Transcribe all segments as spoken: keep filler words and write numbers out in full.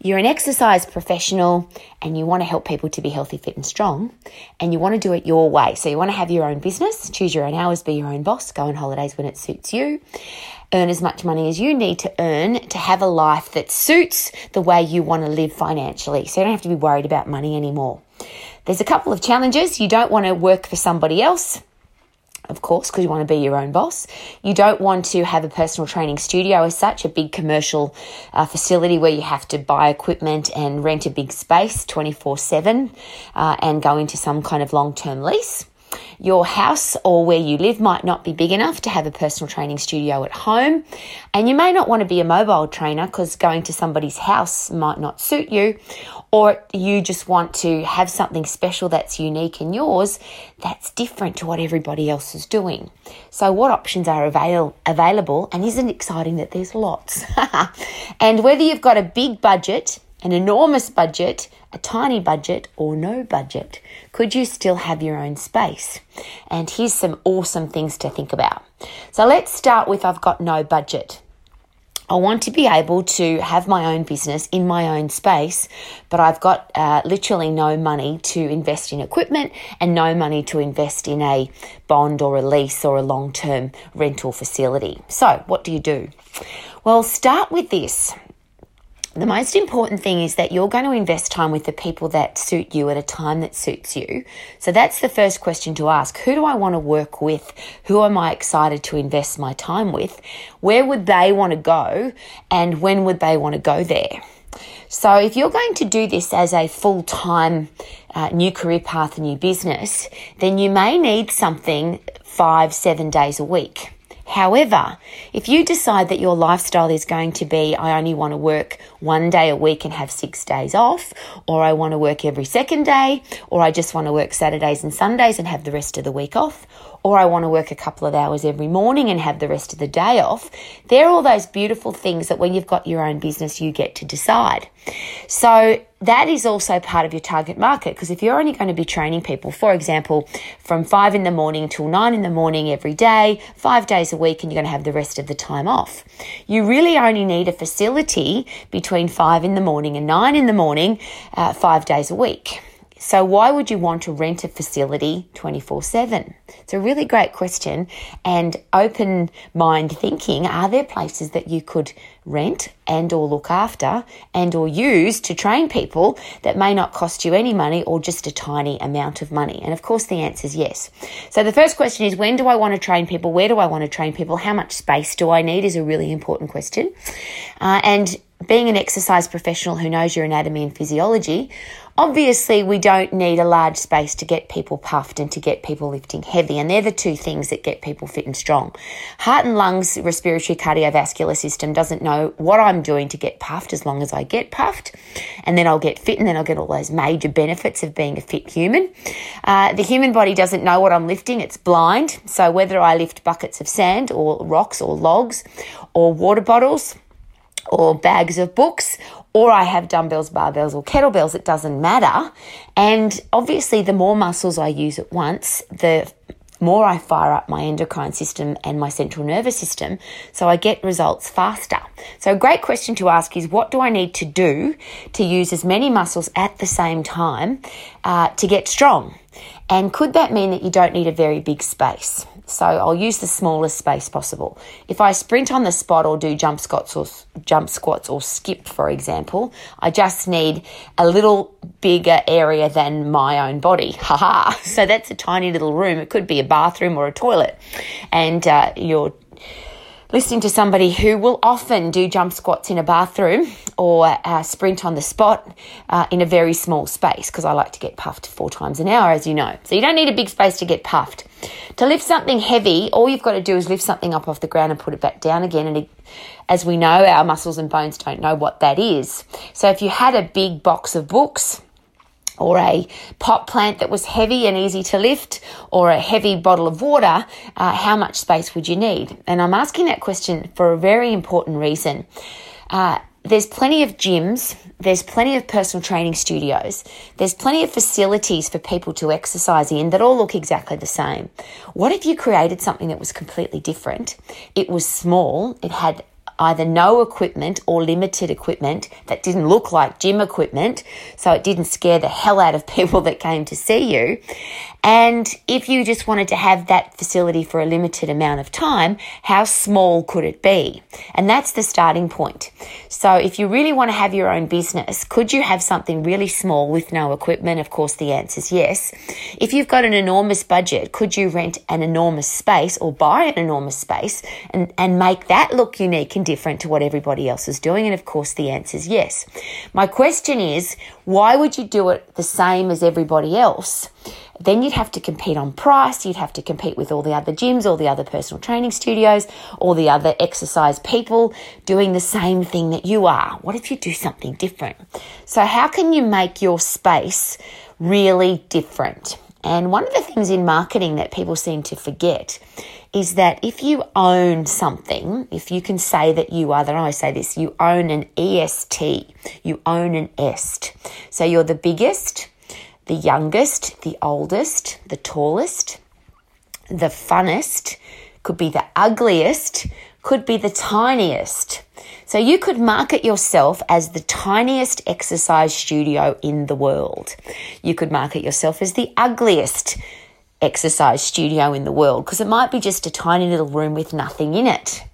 you're an exercise professional and you want to help people to be healthy, fit and strong, and you want to do it your way. So you want to have your own business, choose your own hours, be your own boss, go on holidays when it suits you, earn as much money as you need to earn to have a life that suits the way you want to live financially. So you don't have to be worried about money anymore. There's a couple of challenges. You don't want to work for somebody else, of course, because you want to be your own boss. You don't want to have a personal training studio as such, a big commercial uh, facility where you have to buy equipment and rent a big space twenty-four seven uh, and go into some kind of long-term lease. Your house or where you live might not be big enough to have a personal training studio at home, and you may not want to be a mobile trainer because going to somebody's house might not suit you, or you just want to have something special that's unique and yours that's different to what everybody else is doing. So what options are avail- available, and isn't it exciting that there's lots? And whether you've got a big budget, an enormous budget, a tiny budget, or no budget, could you still have your own space? And here's some awesome things to think about. So let's start with I've got no budget. I want to be able to have my own business in my own space, but I've got uh, literally no money to invest in equipment and no money to invest in a bond or a lease or a long-term rental facility. So what do you do? Well, start with this. The most important thing is that you're going to invest time with the people that suit you at a time that suits you. So that's the first question to ask. Who do I want to work with? Who am I excited to invest my time with? Where would they want to go? And when would they want to go there? So if you're going to do this as a full-time uh, new career path, new business, then you may need something five, seven days a week. However, if you decide that your lifestyle is going to be, I only want to work one day a week and have six days off, or I want to work every second day, or I just want to work Saturdays and Sundays and have the rest of the week off, or I want to work a couple of hours every morning and have the rest of the day off, they're all those beautiful things that when you've got your own business, you get to decide. So that is also part of your target market, because if you're only going to be training people, for example, from five in the morning till nine in the morning every day, five days a week, and you're going to have the rest of the time off, you really only need a facility between five in the morning and nine in the morning, uh, five days a week. So why would you want to rent a facility twenty-four seven? It's a really great question, and open mind thinking, are there places that you could rent and or look after and or use to train people that may not cost you any money or just a tiny amount of money? And of course the answer is yes. So the first question is, when do I want to train people? Where do I want to train people? How much space do I need is a really important question. Uh, and being an exercise professional who knows your anatomy and physiology, obviously we don't need a large space to get people puffed and to get people lifting heavy, and they're the two things that get people fit and strong. Heart and lungs, respiratory, cardiovascular system doesn't know what I'm doing to get puffed as long as I get puffed, and then I'll get fit, and then I'll get all those major benefits of being a fit human. Uh, the human body doesn't know what I'm lifting, it's blind, so whether I lift buckets of sand or rocks or logs or water bottles or bags of books, or I have dumbbells, barbells, or kettlebells, it doesn't matter. And obviously the more muscles I use at once, the more I fire up my endocrine system and my central nervous system, so I get results faster. So a great question to ask is, what do I need to do to use as many muscles at the same time uh, to get strong? And could that mean that you don't need a very big space? So I'll use the smallest space possible. If I sprint on the spot or do jump squats or jump squats or skip, for example, I just need a little bigger area than my own body. Haha. So that's a tiny little room. It could be a bathroom or a toilet. And uh, you're listening to somebody who will often do jump squats in a bathroom or uh, sprint on the spot uh, in a very small space, because I like to get puffed four times an hour, as you know. So you don't need a big space to get puffed. To lift something heavy, all you've got to do is lift something up off the ground and put it back down again. And it, as we know, our muscles and bones don't know what that is. So if you had a big box of books, or a pot plant that was heavy and easy to lift, or a heavy bottle of water, uh, how much space would you need? And I'm asking that question for a very important reason. Uh, there's plenty of gyms, there's plenty of personal training studios, there's plenty of facilities for people to exercise in that all look exactly the same. What if you created something that was completely different? It was small, it had either no equipment or limited equipment that didn't look like gym equipment, so it didn't scare the hell out of people that came to see you. And if you just wanted to have that facility for a limited amount of time, how small could it be? And that's the starting point. So if you really want to have your own business, could you have something really small with no equipment? Of course, the answer is yes. If you've got an enormous budget, could you rent an enormous space or buy an enormous space and, and make that look unique and different to what everybody else is doing? And of course, the answer is yes. My question is, why would you do it the same as everybody else? Then you'd have to compete on price, you'd have to compete with all the other gyms, all the other personal training studios, all the other exercise people doing the same thing that you are. What if you do something different? So how can you make your space really different? And one of the things in marketing that people seem to forget is that if you own something, if you can say that you are, then I always say this, you own an E S T, you own an est. So you're the biggest, the youngest, the oldest, the tallest, the funnest, could be the ugliest, could be the tiniest. So you could market yourself as the tiniest exercise studio in the world. You could market yourself as the ugliest exercise studio in the world because it might be just a tiny little room with nothing in it.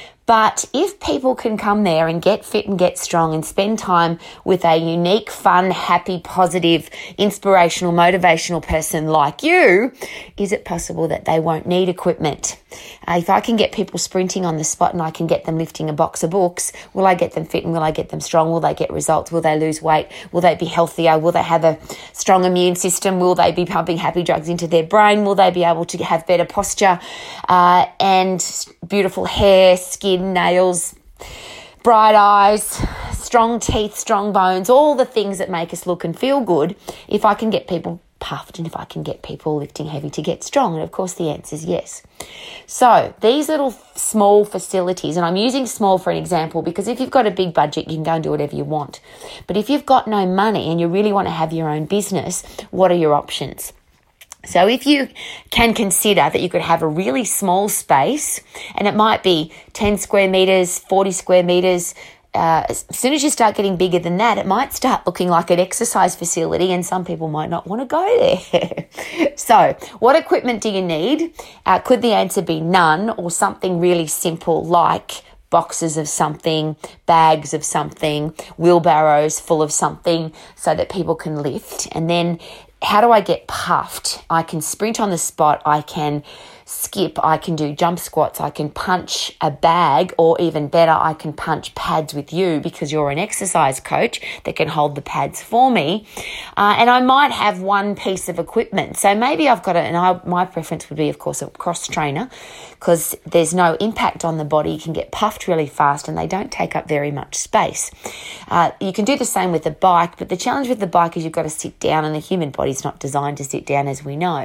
But if people can come there and get fit and get strong and spend time with a unique, fun, happy, positive, inspirational, motivational person like you, is it possible that they won't need equipment? Uh, if I can get people sprinting on the spot and I can get them lifting a box of books, will I get them fit and will I get them strong? Will they get results? Will they lose weight? Will they be healthier? Will they have a strong immune system? Will they be pumping happy drugs into their brain? Will they be able to have better posture uh, and beautiful hair, skin, nails, bright eyes, strong teeth, strong bones, all the things that make us look and feel good if I can get people puffed and if I can get people lifting heavy to get strong? And of course the answer is yes. So these little small facilities, and I'm using small for an example because if you've got a big budget, you can go and do whatever you want. But if you've got no money and you really want to have your own business, what are your options? So if you can consider that you could have a really small space, and it might be ten square meters, forty square meters, uh, as soon as you start getting bigger than that, it might start looking like an exercise facility and some people might not want to go there. So what equipment do you need? Uh, could the answer be none, or something really simple like boxes of something, bags of something, wheelbarrows full of something so that people can lift? And then how do I get puffed? I can sprint on the spot, I can skip, I can do jump squats, I can punch a bag, or even better, I can punch pads with you because you're an exercise coach that can hold the pads for me. Uh, and I might have one piece of equipment. So maybe I've got it, and I, my preference would be, of course, a cross trainer because there's no impact on the body. You can get puffed really fast and they don't take up very much space. Uh, you can do the same with the bike, but the challenge with the bike is you've got to sit down, and the human body's not designed to sit down, as we know.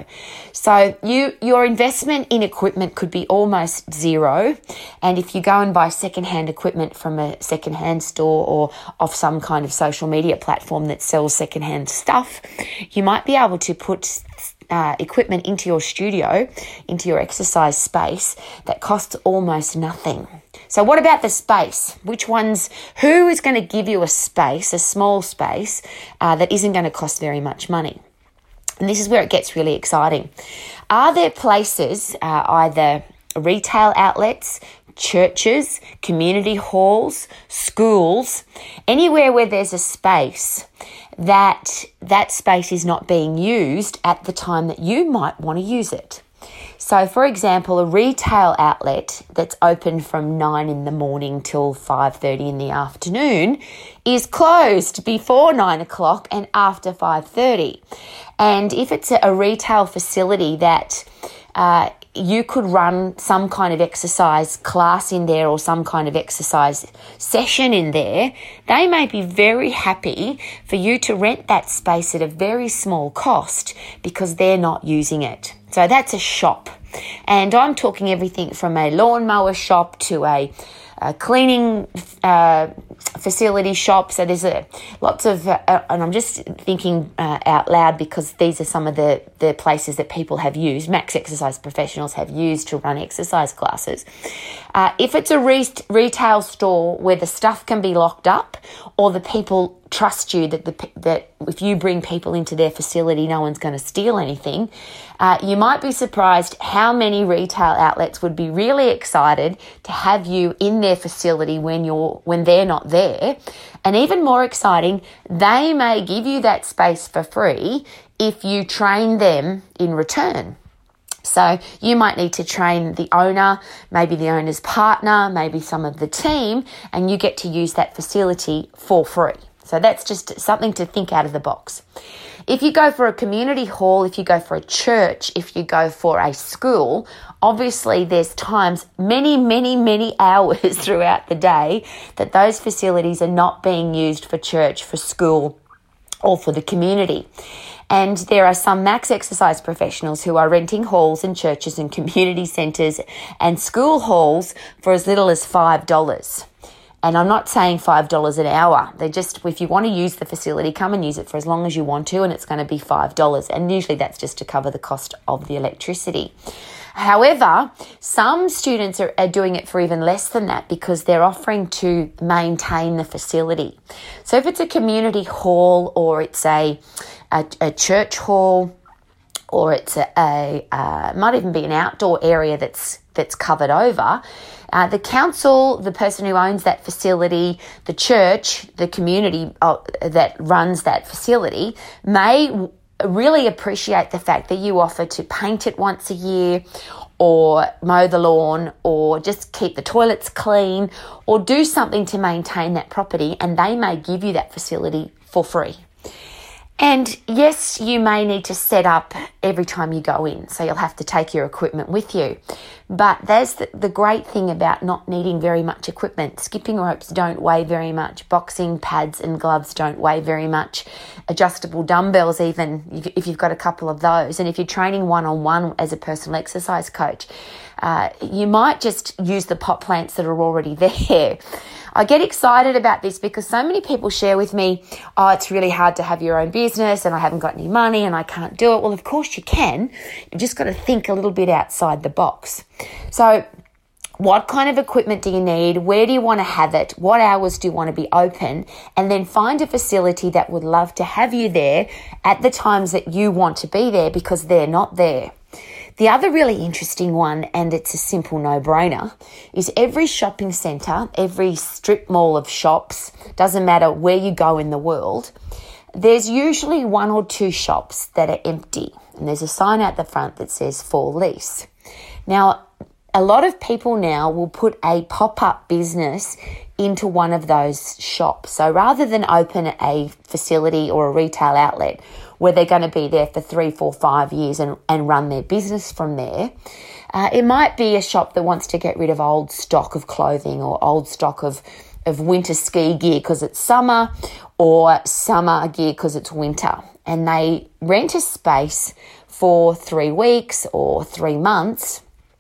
So you your investment in equipment could be almost zero, and if you go and buy secondhand equipment from a secondhand store or off some kind of social media platform that sells secondhand stuff, you might be able to put uh, equipment into your studio, into your exercise space that costs almost nothing. So what about the space? Which ones, who is going to give you a space, a small space, uh, that isn't going to cost very much money? And this is where it gets really exciting. Are there places, uh, either retail outlets, churches, community halls, schools, anywhere where there's a space that that space is not being used at the time that you might want to use it? So, for example, a retail outlet that's open from nine in the morning till five thirty in the afternoon is closed before nine o'clock and after five thirty. And if it's a retail facility that uh, you could run some kind of exercise class in there or some kind of exercise session in there, they may be very happy for you to rent that space at a very small cost because they're not using it. So that's a shop. And I'm talking everything from a lawnmower shop to a, a cleaning uh, facility shop. So there's a lots of, uh, and I'm just thinking uh, out loud because these are some of the, the places that people have used, Max Exercise professionals have used to run exercise classes. Uh, if it's a re- retail store where the stuff can be locked up, or the people trust you that the that if you bring people into their facility, no one's going to steal anything, uh, you might be surprised how many retail outlets would be really excited to have you in their facility when you're when they're not there. And even more exciting, they may give you that space for free if you train them in return. So you might need to train the owner, maybe the owner's partner, maybe some of the team, and you get to use that facility for free. So that's just something to think out of the box. If you go for a community hall, if you go for a church, if you go for a school, obviously there's times, many, many, many hours throughout the day that those facilities are not being used for church, for school, or for the community. And there are some Max Exercise professionals who are renting halls and churches and community centres and school halls for as little as five dollars. And I'm not saying five dollars an hour. They just, if you want to use the facility, come and use it for as long as you want to, and it's going to be five dollars. And usually that's just to cover the cost of the electricity. However, some students are, are doing it for even less than that because they're offering to maintain the facility. So if it's a community hall, or it's a a, a church hall, or it's a, a uh, might even be an outdoor area that's that's covered over, uh, the council, the person who owns that facility, the church, the community uh, that runs that facility may w- really appreciate the fact that you offer to paint it once a year, or mow the lawn, or just keep the toilets clean, or do something to maintain that property, and they may give you that facility for free. And yes, you may need to set up every time you go in, so you'll have to take your equipment with you. But there's the, the great thing about not needing very much equipment. Skipping ropes don't weigh very much. Boxing pads and gloves don't weigh very much. Adjustable dumbbells, even if you've got a couple of those. And if you're training one-on-one as a personal exercise coach, uh, you might just use the pot plants that are already there. I get excited about this because so many people share with me, oh, it's really hard to have your own business and I haven't got any money and I can't do it. Well, of course you can. You've just got to think a little bit outside the box. So what kind of equipment do you need? Where do you want to have it? What hours do you want to be open? And then find a facility that would love to have you there at the times that you want to be there, because they're not there. The other really interesting one, and it's a simple no-brainer, is every shopping centre, every strip mall of shops, doesn't matter where you go in the world, there's usually one or two shops that are empty. And there's a sign out the front that says for lease. Now, a lot of people now will put a pop-up business into one of those shops. So rather than open a facility or a retail outlet where they're going to be there for three, four, five years and, and run their business from there, uh, it might be a shop that wants to get rid of old stock of clothing or old stock of, of winter ski gear because it's summer, or summer gear because it's winter. And they rent a space for three weeks or three months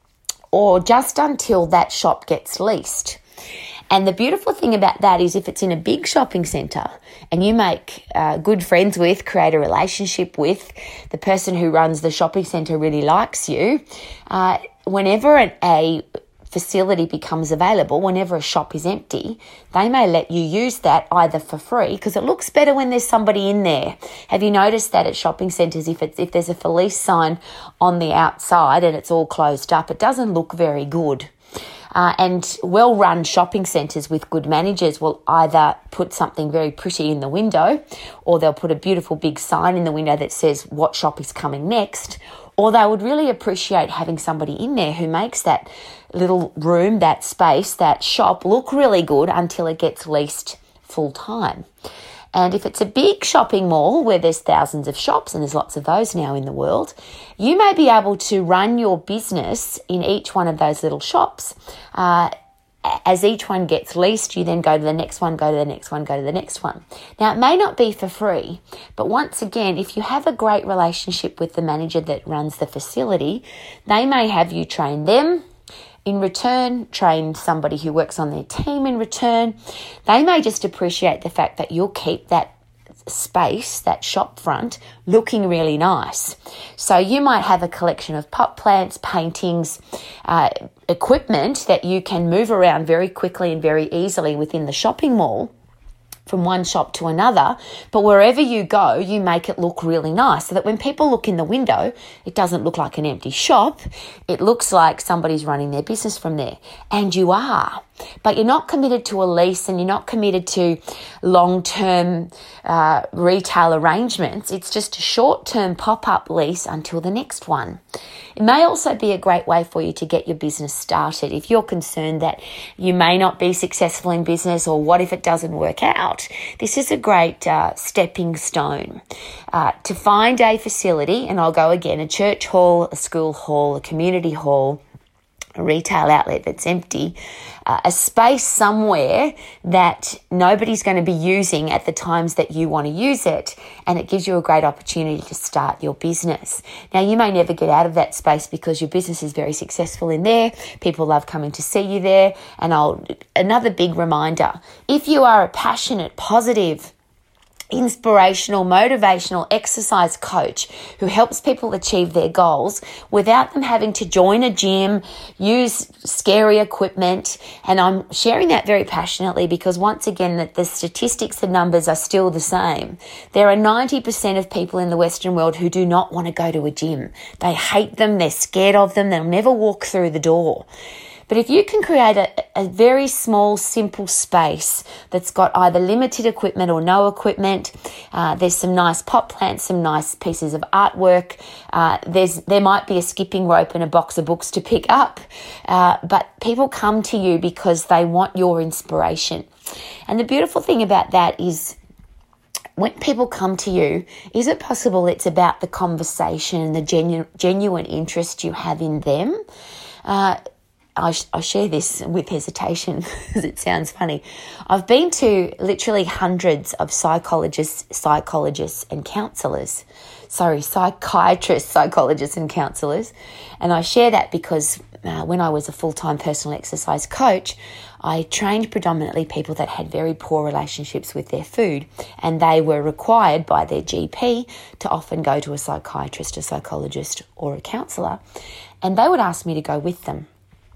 or just until that shop gets leased. And the beautiful thing about that is if it's in a big shopping centre and you make uh, good friends with, create a relationship with, the person who runs the shopping centre really likes you, uh, whenever an, a facility becomes available, whenever a shop is empty, they may let you use that either for free, because it looks better when there's somebody in there. Have you noticed that at shopping centres, if it's if there's a for lease sign on the outside and it's all closed up, it doesn't look very good. Uh, and well-run shopping centres with good managers will either put something very pretty in the window, or they'll put a beautiful big sign in the window that says what shop is coming next, or they would really appreciate having somebody in there who makes that little room, that space, that shop look really good until it gets leased full-time. And if it's a big shopping mall where there's thousands of shops, and there's lots of those now in the world, you may be able to run your business in each one of those little shops. Uh, as each one gets leased, you then go to the next one, go to the next one, go to the next one. Now, it may not be for free, but once again, if you have a great relationship with the manager that runs the facility, they may have you train them, in return, train somebody who works on their team in return. They may just appreciate the fact that you'll keep that space, that shop front, looking really nice. So you might have a collection of pot plants, paintings, uh, equipment that you can move around very quickly and very easily within the shopping mall from one shop to another, but wherever you go, you make it look really nice so that when people look in the window, it doesn't look like an empty shop. It looks like somebody's running their business from there. And you are. But you're not committed to a lease and you're not committed to long-term uh, retail arrangements. It's just a short-term pop-up lease until the next one. It may also be a great way for you to get your business started. If you're concerned that you may not be successful in business, or what if it doesn't work out, this is a great uh, stepping stone uh, to find a facility. And I'll go again, a church hall, a school hall, a community hall, a retail outlet that's empty, uh, a space somewhere that nobody's going to be using at the times that you want to use it, and it gives you a great opportunity to start your business. Now, you may never get out of that space because your business is very successful in there. People love coming to see you there. And I'll another big reminder, if you are a passionate, positive, inspirational, motivational exercise coach who helps people achieve their goals without them having to join a gym, use scary equipment. And I'm sharing that very passionately because once again, that the statistics and numbers are still the same. There are ninety percent of people in the Western world who do not want to go to a gym. They hate them. They're scared of them. They'll never walk through the door. But if you can create a, a very small, simple space that's got either limited equipment or no equipment, uh, there's some nice pot plants, some nice pieces of artwork, uh, there's there might be a skipping rope and a box of books to pick up, uh, but people come to you because they want your inspiration. And the beautiful thing about that is, when people come to you, is it possible it's about the conversation and the genu- genuine interest you have in them? Uh, I, I share this with hesitation because it sounds funny. I've been to literally hundreds of psychologists, psychologists and counsellors. Sorry, psychiatrists, psychologists and counsellors. And I share that because uh, when I was a full-time personal exercise coach, I trained predominantly people that had very poor relationships with their food, and they were required by their G P to often go to a psychiatrist, a psychologist or a counsellor, and they would ask me to go with them.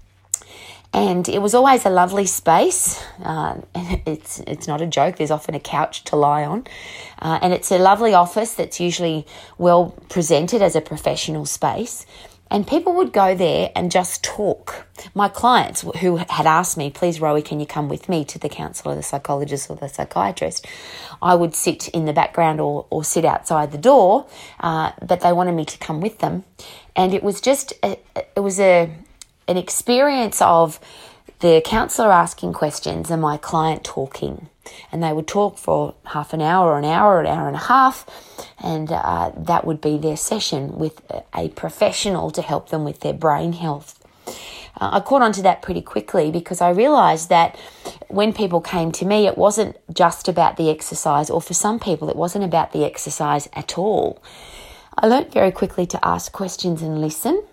And it was always a lovely space. Uh, it's it's not a joke. There's often a couch to lie on. Uh, and it's a lovely office that's usually well presented as a professional space. And people would go there and just talk. My clients who had asked me, please, Rowie, can you come with me to the counsellor, the psychologist or the psychiatrist? I would sit in the background or, or sit outside the door, uh, but they wanted me to come with them. And it was just, a, it was a... an experience of the counsellor asking questions and my client talking. And they would talk for half an hour, an hour, an hour and a half, and uh, that would be their session with a professional to help them with their brain health. Uh, I caught on to that pretty quickly because I realised that when people came to me, it wasn't just about the exercise, or for some people, it wasn't about the exercise at all. I learnt very quickly to ask questions and listen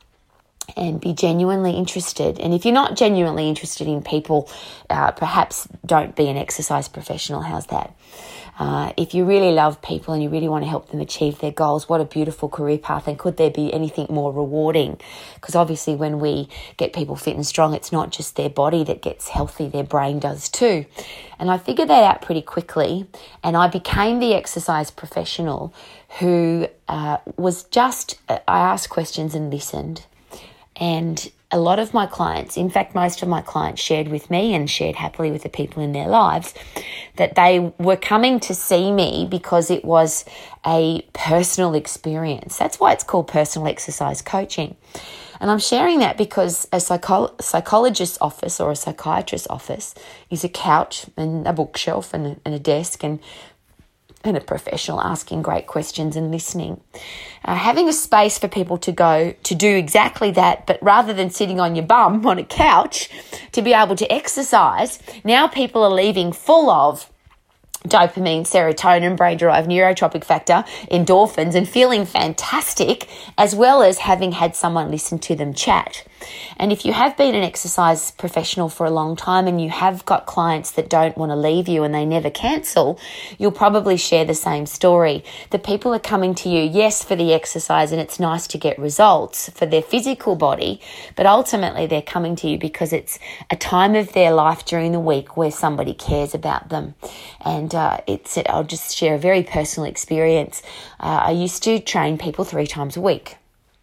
and be genuinely interested. And if you're not genuinely interested in people, uh, perhaps don't be an exercise professional. How's that? Uh, if you really love people and you really want to help them achieve their goals, what a beautiful career path. And could there be anything more rewarding? Because obviously when we get people fit and strong, it's not just their body that gets healthy, their brain does too. And I figured that out pretty quickly, and I became the exercise professional who uh, was just, uh, I asked questions and listened. And a lot of my clients, in fact, most of my clients shared with me and shared happily with the people in their lives that they were coming to see me because it was a personal experience. That's why it's called personal exercise coaching. And I'm sharing that because a psycho- psychologist's office or a psychiatrist's office is a couch and a bookshelf and a, and a desk and and a professional asking great questions and listening. Uh, having a space for people to go to do exactly that, but rather than sitting on your bum on a couch to be able to exercise, now people are leaving full of dopamine, serotonin, brain-derived neurotropic factor, endorphins, and feeling fantastic, as well as having had someone listen to them chat. And if you have been an exercise professional for a long time and you have got clients that don't want to leave you and they never cancel, you'll probably share the same story. The people are coming to you, yes, for the exercise, and it's nice to get results for their physical body, but ultimately they're coming to you because it's a time of their life during the week where somebody cares about them. And uh, it's I'll just share a very personal experience. Uh, I used to train people three times a week.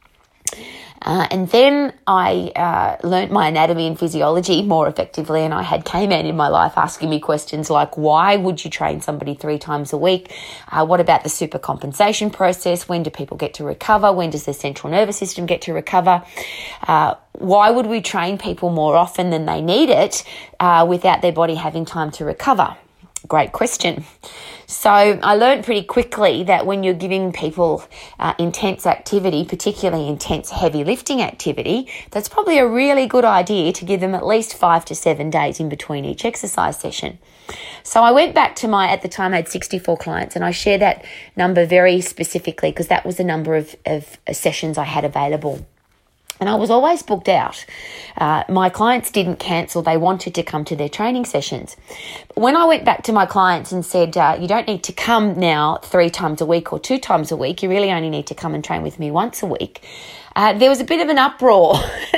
Uh, and then I uh, learnt my anatomy and physiology more effectively, and I had K-Man in my life asking me questions like, why would you train somebody three times a week? Uh, what about the supercompensation process? When do people get to recover? When does their central nervous system get to recover? Uh, why would we train people more often than they need it uh, without their body having time to recover? Great question. So I learned pretty quickly that when you're giving people uh, intense activity, particularly intense heavy lifting activity, that's probably a really good idea to give them at least five to seven days in between each exercise session. So I went back to my, at the time I had sixty-four clients, and I share that number very specifically because that was the number of, of sessions I had available. And I was always booked out. Uh, my clients didn't cancel. They wanted to come to their training sessions. But when I went back to my clients and said, uh, you don't need to come now three times a week or two times a week, you really only need to come and train with me once a week, uh, there was a bit of an uproar.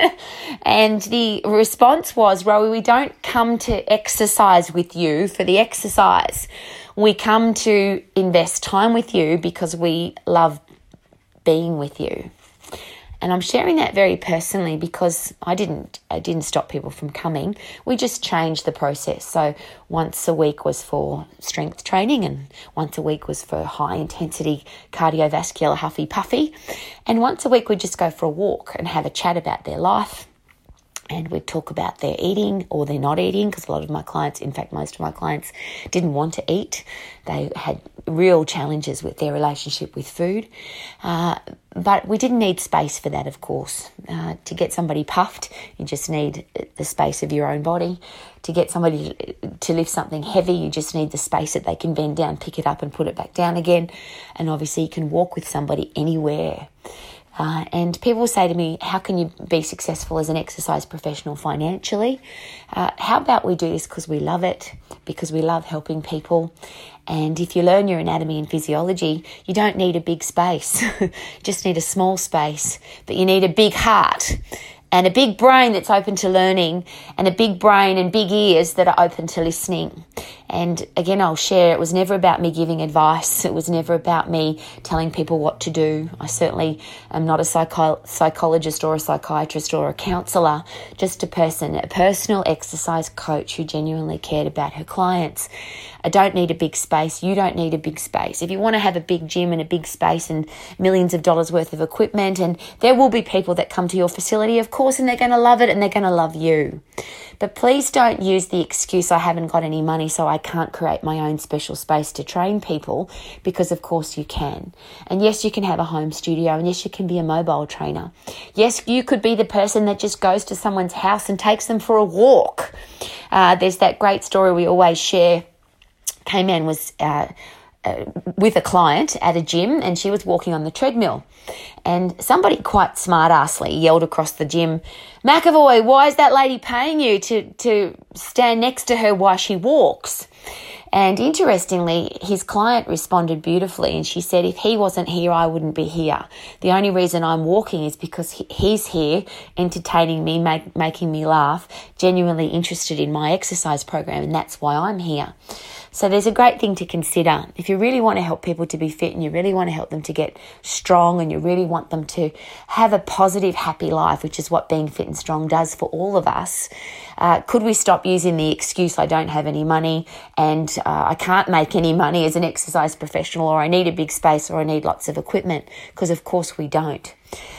And the response was, Rowie, we don't come to exercise with you for the exercise. We come to invest time with you because we love being with you. And I'm sharing that very personally because I didn't I didn't stop people from coming. We just changed the process. So once a week was for strength training and once a week was for high intensity cardiovascular huffy puffy. And once a week we'd just go for a walk and have a chat about their life. And we'd talk about their eating or their not eating, because a lot of my clients, in fact, most of my clients didn't want to eat. They had real challenges with their relationship with food. Uh, but we didn't need space for that, of course. Uh, to get somebody puffed, you just need the space of your own body. To get somebody to lift something heavy, you just need the space that they can bend down, pick it up and put it back down again. And obviously you can walk with somebody anywhere. Uh, and people say to me, how can you be successful as an exercise professional financially? Uh, how about we do this because we love it, because we love helping people. And if you learn your anatomy and physiology, you don't need a big space. Just need a small space, but you need a big heart and a big brain that's open to learning, and a big brain and big ears that are open to listening. And again, I'll share, it was never about me giving advice. It was never about me telling people what to do. I certainly am not a psycho- psychologist or a psychiatrist or a counsellor, just a person, a personal exercise coach who genuinely cared about her clients. I don't need a big space. You don't need a big space. If you want to have a big gym and a big space and millions of dollars worth of equipment, and there will be people that come to your facility, of course, and they're going to love it and they're going to love you. But please don't use the excuse, I haven't got any money, so I can't create my own special space to train people, because of course you can. And yes, you can have a home studio, and yes, you can be a mobile trainer. Yes, you could be the person that just goes to someone's house and takes them for a walk. Uh, there's that great story we always share. K-Man was uh, uh, with a client at a gym, and she was walking on the treadmill. And somebody quite smart-assly yelled across the gym, McAvoy, why is that lady paying you to, to stand next to her while she walks? And interestingly, his client responded beautifully, and she said, if he wasn't here, I wouldn't be here. The only reason I'm walking is because he, he's here entertaining me, make, making me laugh, genuinely interested in my exercise program, and that's why I'm here. So there's a great thing to consider. If you really want to help people to be fit, and you really want to help them to get strong, and you really want them to have a positive, happy life, which is what being fit and strong does for all of us, uh, could we stop using the excuse, I don't have any money and uh, I can't make any money as an exercise professional, or I need a big space, or I need lots of equipment? Because of course we don't.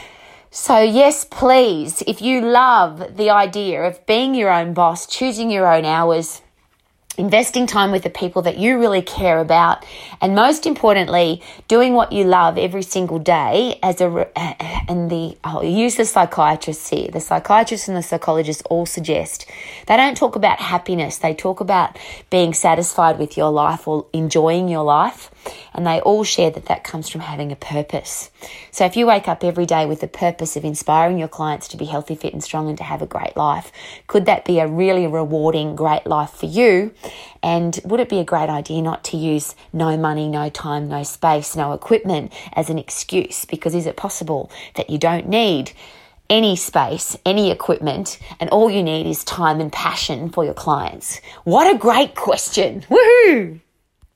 So yes, please, if you love the idea of being your own boss, choosing your own hours, investing time with the people that you really care about, and most importantly, doing what you love every single day as a, and the, I'll use the psychiatrists here. The psychiatrists and the psychologists all suggest, they don't talk about happiness. They talk about being satisfied with your life or enjoying your life. And they all share that that comes from having a purpose. So if you wake up every day with the purpose of inspiring your clients to be healthy, fit and strong and to have a great life, could that be a really rewarding, great life for you? And would it be a great idea not to use no money, no time, no space, no equipment as an excuse? Because is it possible that you don't need any space, any equipment, and all you need is time and passion for your clients? What a great question. Woohoo!